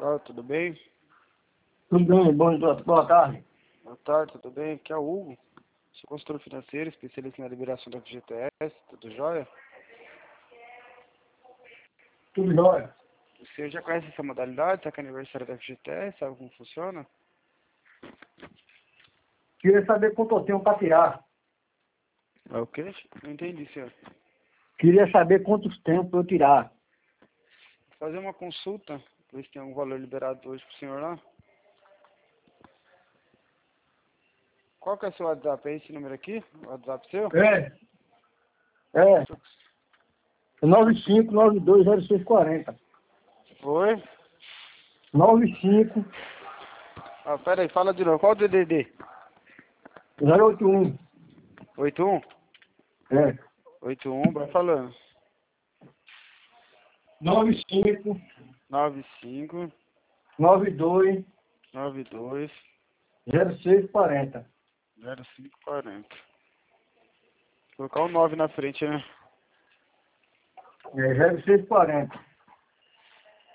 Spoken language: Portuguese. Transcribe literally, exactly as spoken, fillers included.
Ó, tudo bem? Tudo bem, bom, boa tarde. Boa tarde, tudo bem? Aqui é o Hugo, sou consultor financeiro, especialista na liberação da F G T S, tudo jóia? Tudo jóia. Você já conhece essa modalidade, sabe que é aniversário da F G T S, sabe como funciona? Queria saber quanto eu tenho para tirar. É o quê? Não entendi, senhor. Queria saber quantos tempos eu tirar. Fazer uma consulta, ver se tem algum valor liberado hoje pro senhor lá. Qual que é o seu WhatsApp? É esse número aqui? O WhatsApp seu? É. É. nove cinco nove dois zero seis quatro zero. Foi? nove cinco Ah, pera aí, fala de novo. Qual o D D D? zero oito um. oito um? É. oito um, vai falando. nove cinco nove cinco nove dois nove dois zero seis quatro zero. zero cinco quarenta. Colocar o nove na frente, né? É zero seis quatro zero.